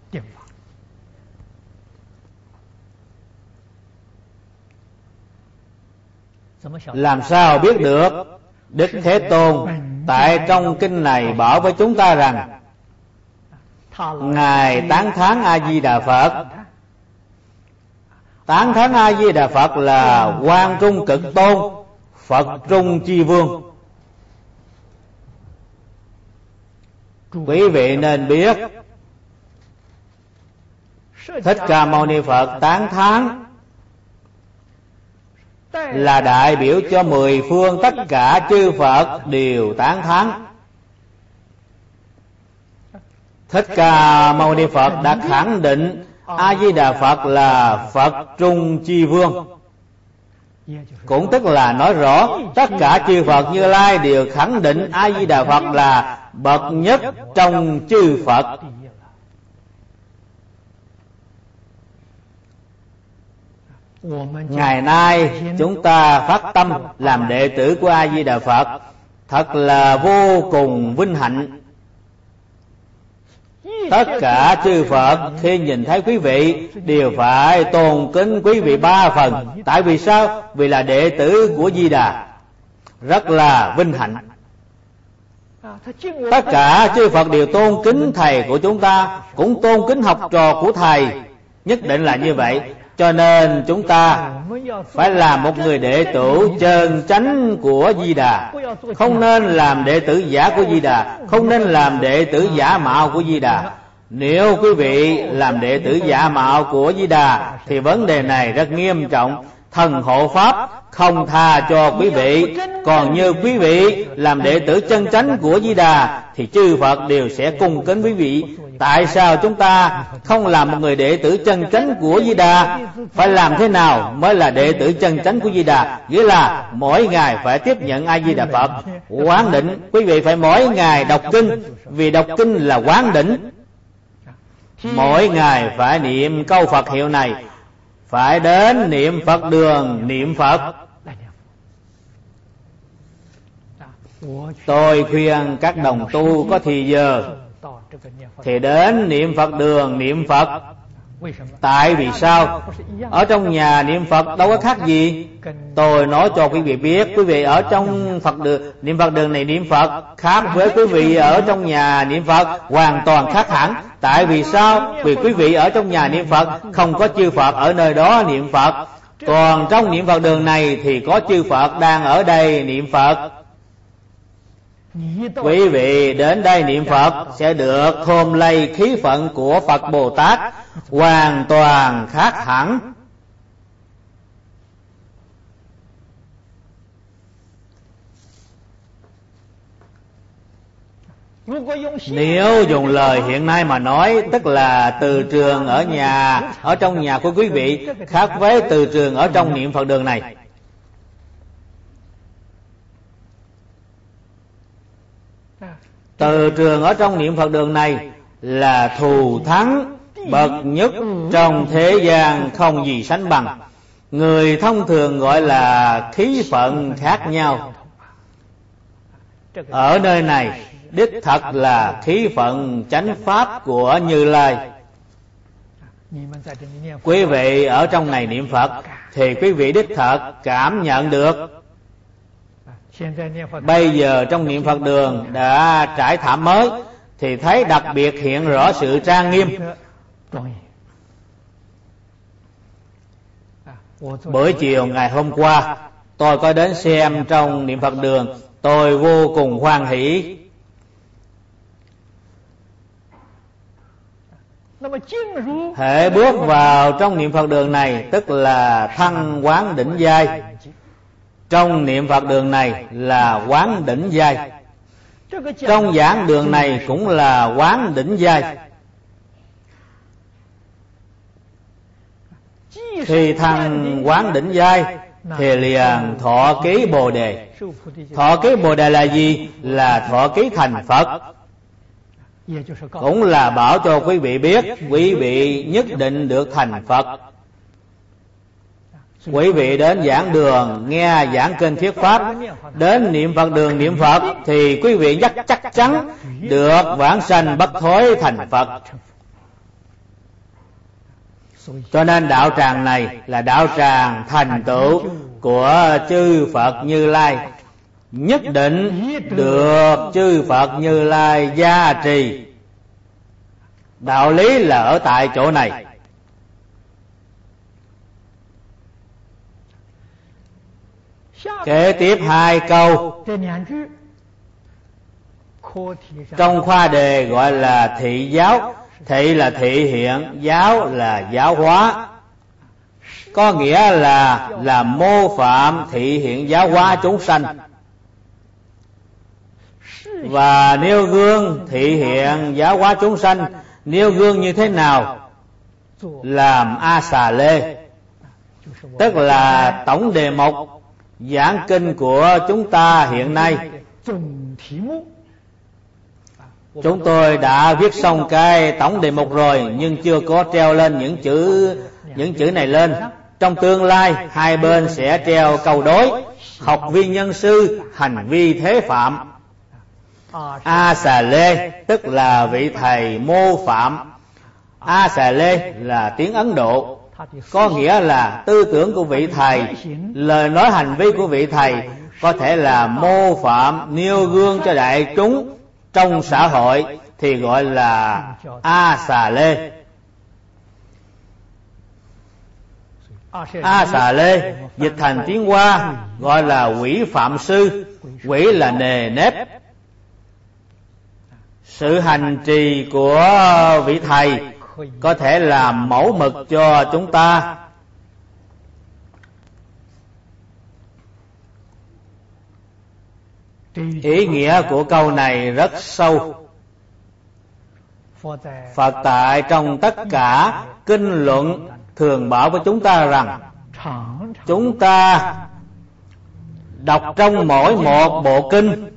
Làm sao biết được? Đức Thế Tôn tại trong kinh này bảo với chúng ta rằng Ngài tán thán A Di Đà Phật. Tán thán A Di Đà Phật là Quan Trung Cực Tôn, Phật Trung Chi Vương. Quý vị nên biết Thích Ca Mâu Ni Phật tán thán là đại biểu cho mười phương tất cả chư Phật đều tán thán. Thích Ca Mâu Ni Phật đã khẳng định A Di Đà Phật là Phật Trung Chi Vương, cũng tức là nói rõ tất cả chư Phật Như Lai đều khẳng định A Di Đà Phật là bậc nhất trong chư Phật. Ngày nay chúng ta phát tâm làm đệ tử của A Di Đà Phật thật là vô cùng vinh hạnh. Tất cả chư Phật khi nhìn thấy quý vị đều phải tôn kính quý vị ba phần. Tại vì sao? Vì là đệ tử của Di Đà, rất là vinh hạnh. Tất cả chư Phật đều tôn kính thầy của chúng ta, cũng tôn kính học trò của thầy, nhất định là như vậy. Cho nên chúng ta phải làm một người đệ tử chân chánh của Di Đà, không nên làm đệ tử giả của Di Đà, không nên làm đệ tử giả mạo của Di Đà. Nếu quý vị làm đệ tử giả mạo của Di Đà thì vấn đề này rất nghiêm trọng. Thần hộ pháp không tha cho quý vị. Còn như quý vị làm đệ tử chân chánh của Di Đà thì chư Phật đều sẽ cung kính quý vị. Tại sao chúng ta không làm một người đệ tử chân chánh của Di Đà? Phải làm thế nào mới là đệ tử chân chánh của Di Đà? Nghĩa là mỗi ngày phải tiếp nhận A Di Đà Phật, quán đỉnh. Quý vị phải mỗi ngày đọc kinh, vì đọc kinh là quán đỉnh. Mỗi ngày phải niệm câu Phật hiệu này, phải đến niệm Phật đường niệm Phật. Tôi khuyên các đồng tu có thì giờ thì đến niệm Phật đường niệm Phật. Tại vì sao? Ở trong nhà niệm Phật đâu có khác gì. Tôi nói cho quý vị biết, quý vị ở trong Phật đường, niệm Phật đường này niệm Phật khác với quý vị ở trong nhà niệm Phật, hoàn toàn khác hẳn. Tại vì sao? Vì quý vị ở trong nhà niệm Phật không có chư Phật ở nơi đó niệm Phật, còn trong niệm Phật đường này thì có chư Phật đang ở đây niệm Phật. Quý vị đến đây niệm Phật sẽ được thơm lây khí phận của Phật Bồ Tát, hoàn toàn khác hẳn. Nếu dùng lời hiện nay mà nói, tức là từ trường ở nhà, ở trong nhà của quý vị khác với từ trường ở trong niệm Phật đường này. Từ trường ở trong niệm Phật đường này là thù thắng bậc nhất trong thế gian, không gì sánh bằng. Người thông thường gọi là khí phận khác nhau. Ở nơi này đích thật là khí phận chánh pháp của Như Lai. Quý vị ở trong này niệm Phật thì quý vị đích thật cảm nhận được. Bây giờ trong niệm Phật đường đã trải thảm mới thì thấy đặc biệt hiện rõ sự trang nghiêm. Buổi chiều ngày hôm qua tôi có đến xem trong niệm Phật đường, tôi vô cùng hoan hỷ. Hễ bước vào trong niệm Phật đường này tức là thăng quán đỉnh giai. Trong niệm Phật đường này là quán đỉnh giai, trong giảng đường này cũng là quán đỉnh giai. Khi thăng quán đỉnh giai thì liền thọ ký Bồ Đề. Thọ ký Bồ Đề là gì? Là thọ ký thành Phật. cũng là bảo cho quý vị biết quý vị nhất định được thành Phật. Quý vị đến giảng đường nghe giảng kinh thuyết pháp, đến niệm Phật đường niệm Phật thì quý vị chắc chắc chắn được vãng sanh bất thối thành Phật. Cho nên đạo tràng này là đạo tràng thành tựu của chư Phật Như Lai, nhất định được chư Phật Như Lai gia trì. Đạo lý là ở tại chỗ này. Kế tiếp hai câu trong khoa đề gọi là thị giáo. Thị là thị hiện, giáo là giáo hóa, có nghĩa là là mô phạm thị hiện giáo hóa chúng sanh. Và nêu gương thị hiện giáo hóa chúng sanh, nêu gương như thế nào? Làm A Xà Lê, tức là tổng đề mục giảng kinh của chúng ta hiện nay. Chúng tôi đã viết xong cái tổng đề mục rồi, nhưng chưa có treo lên những chữ những chữ này lên. Trong tương lai hai bên sẽ treo câu đối: học vi nhân sư, hành vi thế phạm. A Xà Lê tức là vị thầy mô phạm. A Xà Lê là tiếng Ấn Độ, có nghĩa là tư tưởng của vị thầy, lời nói hành vi của vị thầy có thể là mô phạm, nêu gương cho đại chúng trong xã hội, thì gọi là A Xà Lê. A Xà Lê dịch thành tiếng Hoa gọi là quỷ phạm sư. Quỷ là nề nếp. Sự hành trì của vị thầy có thể làm mẫu mực cho chúng ta. Ý nghĩa của câu này rất sâu. Phật tại trong tất cả kinh luận thường bảo với chúng ta rằng chúng ta đọc trong mỗi một bộ kinh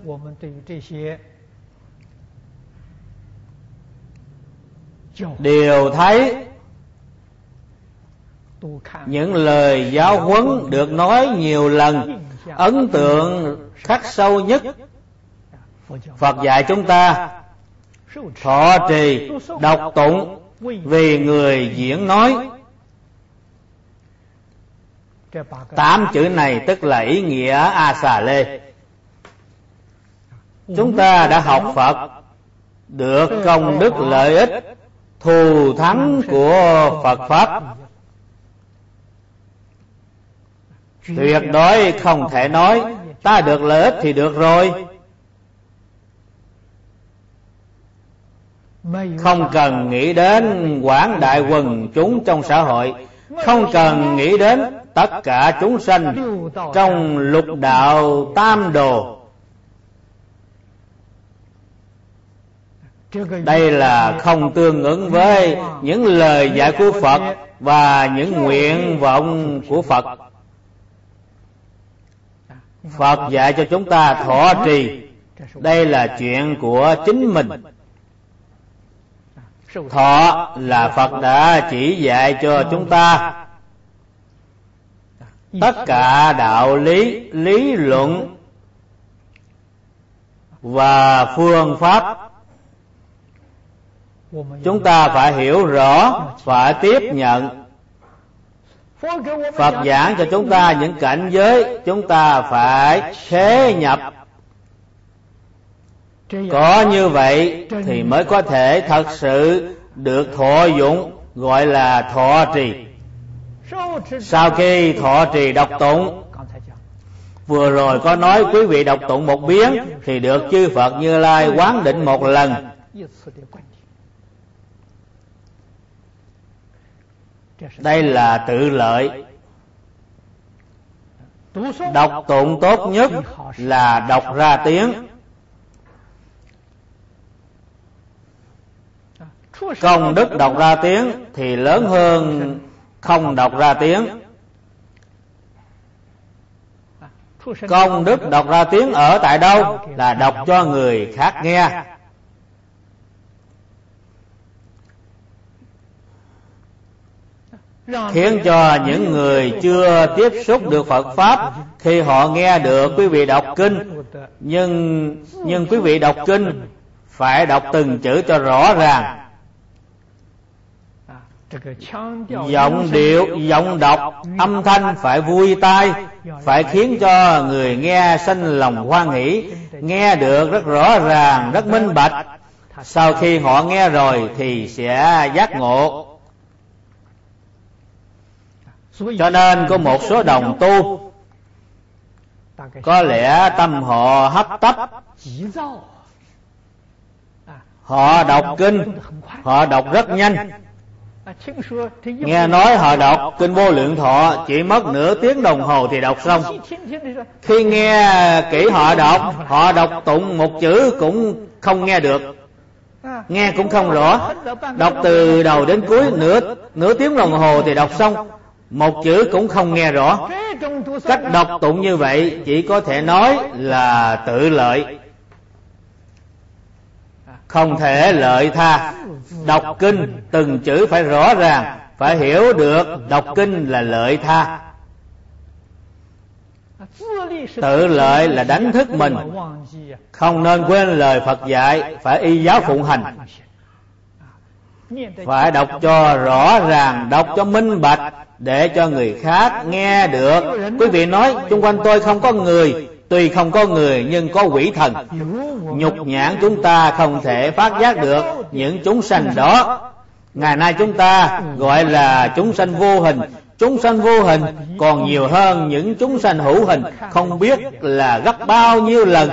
đều thấy những lời giáo huấn được nói nhiều lần, ấn tượng khắc sâu nhất. Phật dạy chúng ta thọ trì, đọc tụng vì người diễn nói. Tám chữ này tức là ý nghĩa A Xà Lê. Chúng ta đã học Phật, được công đức lợi ích thù thắng của Phật Pháp, tuyệt đối không thể nói ta được lợi ích thì được rồi. Không cần nghĩ đến quảng đại quần chúng trong xã hội, không cần nghĩ đến tất cả chúng sanh trong lục đạo tam đồ. Đây là không tương ứng với những lời dạy của Phật và những nguyện vọng của Phật. Phật dạy cho chúng ta thọ trì, đây là chuyện của chính mình. Thọ là Phật đã chỉ dạy cho chúng ta. Tất cả đạo lý, lý luận và phương pháp chúng ta phải hiểu rõ, phải tiếp nhận. Phật giảng cho chúng ta những cảnh giới, chúng ta phải thế nhập. Có như vậy thì mới có thể thật sự được thọ dụng, gọi là thọ trì. Sau khi thọ trì đọc tụng, vừa rồi có nói quý vị đọc tụng một biến thì được chư Phật Như Lai quán định một lần. Đây là tự lợi. Đọc tụng tốt nhất là đọc ra tiếng. Công đức đọc ra tiếng thì lớn hơn không đọc ra tiếng. Công đức đọc ra tiếng ở tại đâu? Là đọc cho người khác nghe. khiến cho những người chưa tiếp xúc được Phật Pháp, khi họ nghe được quý vị đọc kinh, nhưng nhưng quý vị đọc kinh phải đọc từng chữ cho rõ ràng. Giọng điệu, giọng đọc, âm thanh phải vui tai, phải khiến cho người nghe sanh lòng hoan hỷ, nghe được rất rõ ràng, rất minh bạch. Sau khi họ nghe rồi thì sẽ giác ngộ. Cho nên có một số đồng tu có lẽ tâm họ hấp tấp, họ đọc kinh, họ đọc rất nhanh. Nghe nói họ đọc kinh Vô Lượng Thọ chỉ mất nửa tiếng đồng hồ thì đọc xong. Khi nghe kỹ họ đọc, họ đọc tụng một chữ cũng không nghe được, nghe cũng không rõ. Đọc từ đầu đến cuối nửa nửa tiếng đồng hồ thì đọc xong, một chữ cũng không nghe rõ. Cách đọc tụng như vậy chỉ có thể nói là tự lợi, không thể lợi tha. Đọc kinh từng chữ phải rõ ràng, phải hiểu được đọc kinh là lợi tha. Tự lợi là đánh thức mình, không nên quên lời Phật dạy, phải y giáo phụng hành. Phải đọc cho rõ ràng, đọc cho minh bạch, để cho người khác nghe được. Quý vị nói xung quanh tôi không có người, tuy không có người nhưng có quỷ thần. Nhục nhãn chúng ta không thể phát giác được những chúng sanh đó. Ngày nay chúng ta gọi là chúng sanh vô hình. Chúng sanh vô hình còn nhiều hơn những chúng sanh hữu hình, không biết là gấp bao nhiêu lần.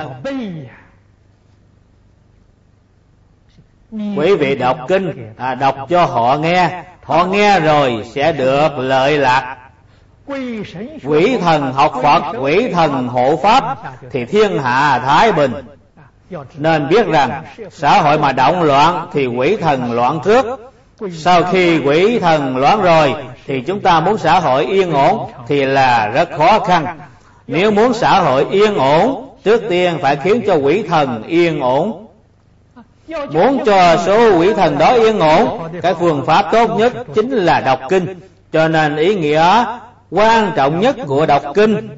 Quý vị đọc kinh, à, đọc cho họ nghe, họ nghe rồi sẽ được lợi lạc. Quỷ thần học Phật, quỷ thần hộ Pháp thì thiên hạ thái bình. Nên biết rằng xã hội mà động loạn thì quỷ thần loạn trước. Sau khi quỷ thần loạn rồi thì chúng ta muốn xã hội yên ổn thì là rất khó khăn. Nếu muốn xã hội yên ổn, trước tiên phải khiến cho quỷ thần yên ổn. Muốn cho số quỷ thần đó yên ổn, cái phương pháp tốt nhất chính là đọc kinh. Cho nên ý nghĩa quan trọng nhất của đọc kinh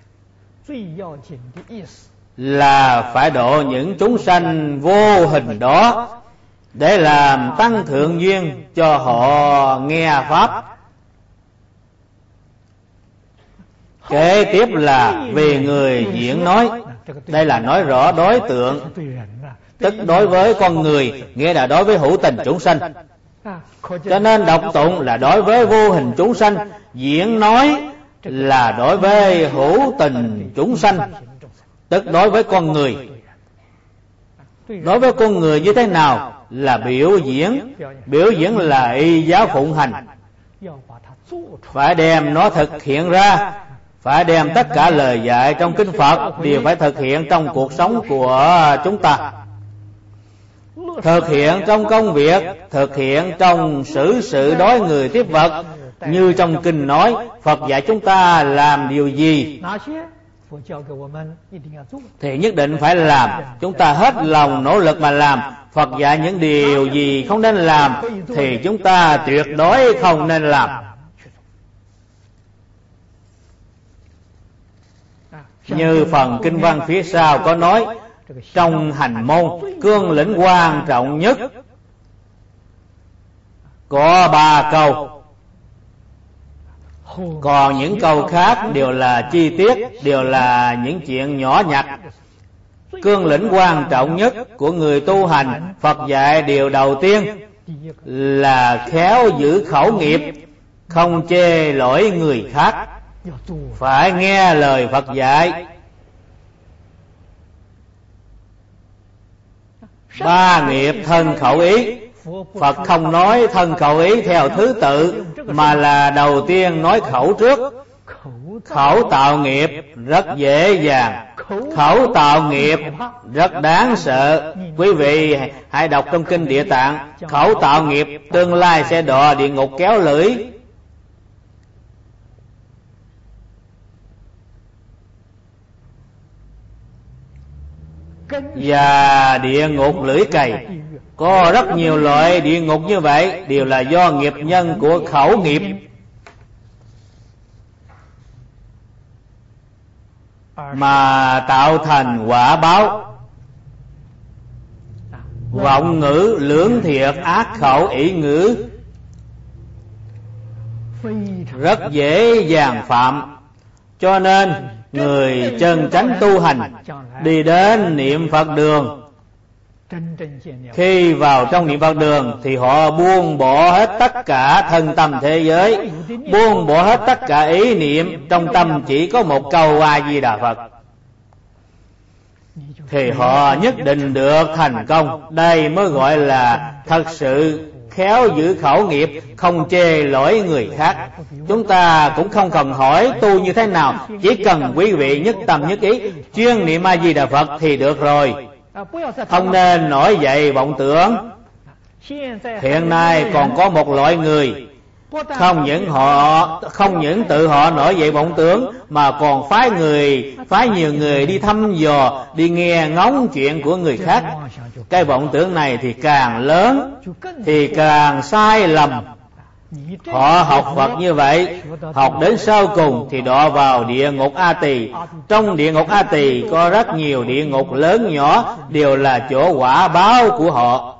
là phải độ những chúng sanh vô hình đó, để làm tăng thượng duyên cho họ nghe Pháp. Kế tiếp là về người diễn nói. Đây là nói rõ đối tượng, tức đối với con người, nghĩa là đối với hữu tình chúng sanh. Cho nên đọc tụng là đối với vô hình chúng sanh, diễn nói là đối với hữu tình chúng sanh, tức đối với con người. Đối với con người như thế nào? Là biểu diễn. Biểu diễn là y giáo phụng hành, phải đem nó thực hiện ra. Phải đem tất cả lời dạy trong kinh Phật đều phải thực hiện trong cuộc sống của chúng ta. Thực hiện trong công việc, thực hiện trong xử sự đối người tiếp vật. Như trong kinh nói, Phật dạy chúng ta làm điều gì thì nhất định phải làm. Chúng ta hết lòng nỗ lực mà làm. Phật dạy những điều gì không nên làm thì chúng ta tuyệt đối không nên làm. Như phần kinh văn phía sau có nói, trong hành môn cương lĩnh quan trọng nhất có ba câu, còn những câu khác đều là chi tiết, đều là những chuyện nhỏ nhặt. Cương lĩnh quan trọng nhất của người tu hành, Phật dạy điều đầu tiên là khéo giữ khẩu nghiệp, không chê lỗi người khác. Phải nghe lời Phật dạy. Ba nghiệp thân khẩu ý. Phật không nói thân khẩu ý theo thứ tự, mà là đầu tiên nói khẩu trước. Khẩu tạo nghiệp rất dễ dàng, khẩu tạo nghiệp rất đáng sợ. Quý vị hãy đọc trong kinh Địa Tạng, khẩu tạo nghiệp tương lai sẽ đọa địa ngục kéo lưỡi. Và địa ngục lưỡi cày. Có rất nhiều loại địa ngục như vậy, đều là do nghiệp nhân của khẩu nghiệp. mà tạo thành quả báo. Vọng ngữ, lưỡng thiệt, ác khẩu, ỷ ngữ rất dễ dàng phạm. Cho nên người chân chánh tu hành đi đến niệm Phật đường, khi vào trong niệm Phật đường thì họ buông bỏ hết tất cả thân tâm thế giới, buông bỏ hết tất cả ý niệm, trong tâm chỉ có một câu A Di Đà Phật, thì họ nhất định được thành công. Đây mới gọi là thật sự khéo giữ khẩu nghiệp, không chê lỗi người khác. Chúng ta cũng không cần hỏi tu như thế nào, chỉ cần quý vị nhất tâm nhất ý chuyên niệm A Di Đà Phật thì được rồi. Không nên nổi dậy vọng tưởng. Hiện nay còn có một loại người, không những họ không những tự họ nổi dậy vọng tưởng, mà còn phái người phái nhiều người đi thăm dò, đi nghe ngóng chuyện của người khác. Cái vọng tưởng này thì càng lớn thì càng sai lầm. Họ học Phật như vậy, học đến sau cùng thì đọa vào địa ngục A Tỳ. Trong địa ngục A Tỳ có rất nhiều địa ngục lớn nhỏ, đều là chỗ quả báo của họ.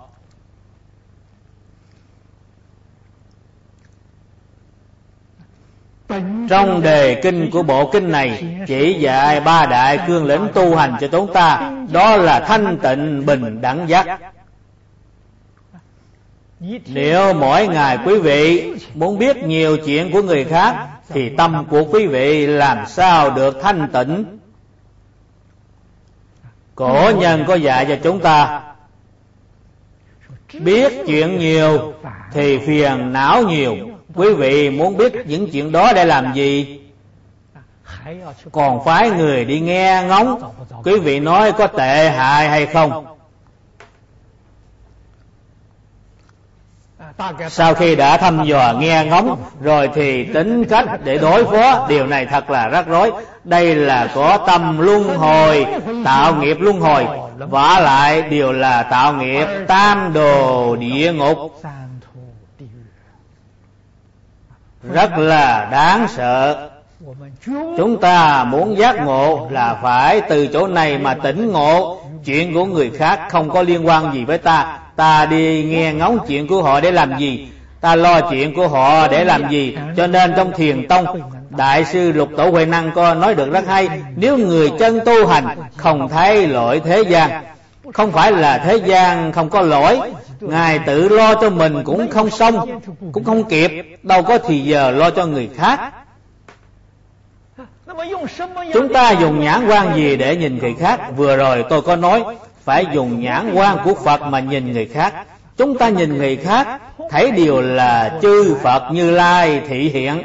Trong đề kinh của bộ kinh này chỉ dạy ba đại cương lĩnh tu hành cho chúng ta, đó là thanh tịnh, bình đẳng giác. Nếu mỗi ngày quý vị muốn biết nhiều chuyện của người khác thì tâm của quý vị làm sao được thanh tịnh? Cổ nhân có dạy cho chúng ta, biết chuyện nhiều thì phiền não nhiều. Quý vị muốn biết những chuyện đó để làm gì? Còn phái người đi nghe ngóng, quý vị nói có tệ hại hay không? Sau khi đã thăm dò nghe ngóng rồi thì tính cách để đối phó, điều này thật là rắc rối. Đây là có tâm luân hồi, tạo nghiệp luân hồi, vả lại đều là tạo nghiệp tam đồ địa ngục, rất là đáng sợ. Chúng ta muốn giác ngộ là phải từ chỗ này mà tỉnh ngộ. Chuyện của người khác không có liên quan gì với ta. Ta đi nghe ngóng chuyện của họ để làm gì? Ta lo chuyện của họ để làm gì? Cho nên trong Thiền Tông, Đại sư Lục Tổ Huệ Năng có nói được rất hay. Nếu người chân tu hành không thấy lỗi thế gian, không phải là thế gian không có lỗi, Ngài tự lo cho mình cũng không xong, cũng không kịp, đâu có thì giờ lo cho người khác. Chúng ta dùng nhãn quan gì để nhìn người khác? Vừa rồi tôi có nói phải dùng nhãn quan của Phật mà nhìn người khác. Chúng ta nhìn người khác thấy điều là chư Phật Như Lai thị hiện.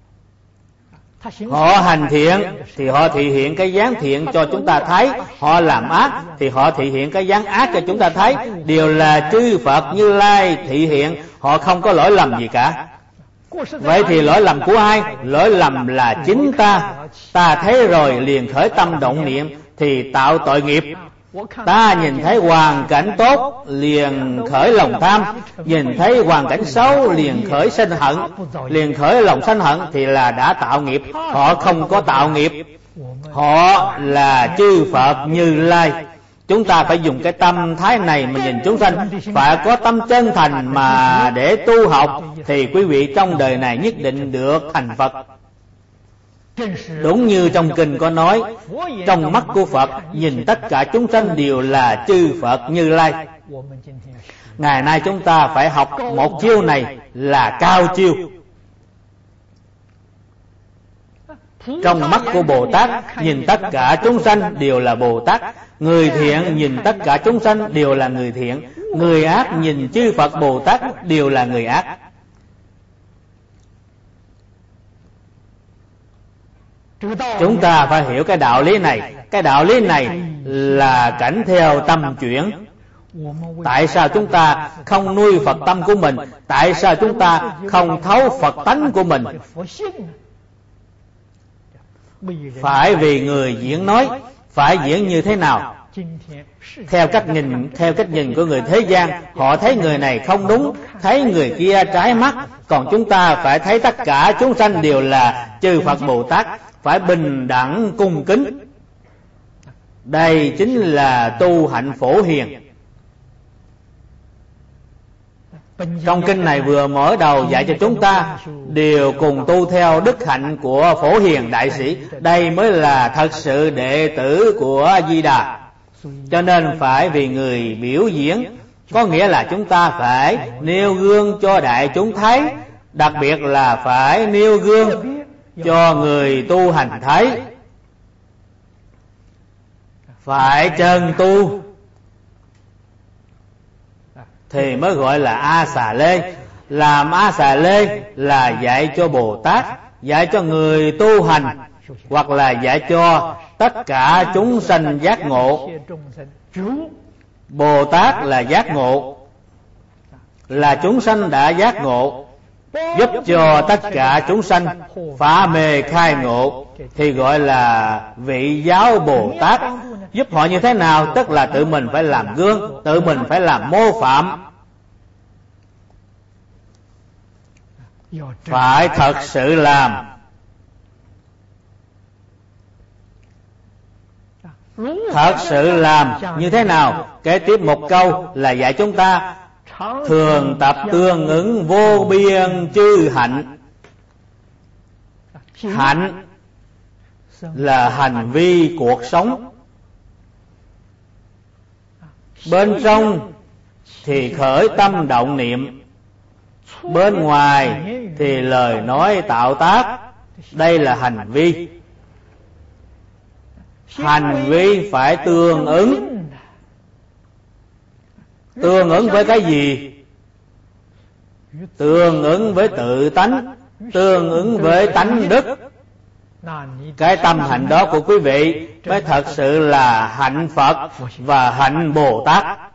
Họ hành thiện thì họ thị hiện cái dáng thiện cho chúng ta thấy, họ làm ác thì họ thị hiện cái dáng ác cho chúng ta thấy. Đều là chư Phật Như Lai thị hiện, họ không có lỗi lầm gì cả. Vậy thì lỗi lầm của ai? Lỗi lầm là chính ta. Ta thấy rồi liền khởi tâm động niệm thì tạo tội nghiệp. Ta nhìn thấy hoàn cảnh tốt liền khởi lòng tham, nhìn thấy hoàn cảnh xấu liền khởi sân hận, liền khởi lòng sân hận thì là đã tạo nghiệp. Họ không có tạo nghiệp, họ là chư Phật Như Lai. Chúng ta phải dùng cái tâm thái này mà nhìn chúng sanh, phải có tâm chân thành mà để tu học, thì quý vị trong đời này nhất định được thành Phật. Đúng như trong kinh có nói, trong mắt của Phật nhìn tất cả chúng sanh đều là chư Phật Như Lai. Ngày nay chúng ta phải học một chiêu này là cao chiêu. Trong mắt của Bồ Tát nhìn tất cả chúng sanh đều là Bồ Tát. Người thiện nhìn tất cả chúng sanh đều là người thiện. Người ác nhìn chư Phật Bồ Tát đều là người ác. Chúng ta phải hiểu cái đạo lý này. Cái đạo lý này là cảnh theo tâm chuyển. Tại sao chúng ta không nuôi Phật tâm của mình? Tại sao chúng ta không thấu Phật tánh của mình? Phải vì người diễn nói, phải diễn như thế nào? Theo cách nhìn, theo cách nhìn của người thế gian, họ thấy người này không đúng, thấy người kia trái mắt. Còn chúng ta phải thấy tất cả chúng sanh đều là chư Phật Bồ Tát, phải bình đẳng cung kính. Đây chính là tu hạnh phổ hiền. Trong kinh này vừa mở đầu dạy cho chúng ta đều cùng tu theo đức hạnh của Phổ Hiền Đại Sĩ. Đây mới là thật sự đệ tử của Di Đà. Cho nên phải vì người biểu diễn, có nghĩa là chúng ta phải nêu gương cho đại chúng thấy, đặc biệt là phải nêu gương cho người tu hành thấy. Phải chân tu thì mới gọi là A Xà Lê. Làm A Xà Lê là dạy cho Bồ Tát, dạy cho người tu hành, hoặc là dạy cho tất cả chúng sanh giác ngộ. Bồ Tát là giác ngộ, là chúng sanh đã giác ngộ, giúp cho tất cả chúng sanh phá mê khai ngộ, thì gọi là vị giáo Bồ Tát. Giúp họ như thế nào? Tức là tự mình phải làm gương, tự mình phải làm mô phạm, phải thật sự làm. Thật sự làm như thế nào? Kế tiếp một câu là dạy chúng ta thường tập tương ứng vô biên chư hạnh. Hạnh là hành vi cuộc sống. Bên trong thì khởi tâm động niệm, bên ngoài thì lời nói tạo tác. Đây là hành vi. Hành vi phải tương ứng. Tương ứng với cái gì? Tương ứng với tự tánh, tương ứng với tánh đức. Cái tâm hạnh đó của quý vị mới thật sự là hạnh Phật và hạnh Bồ Tát.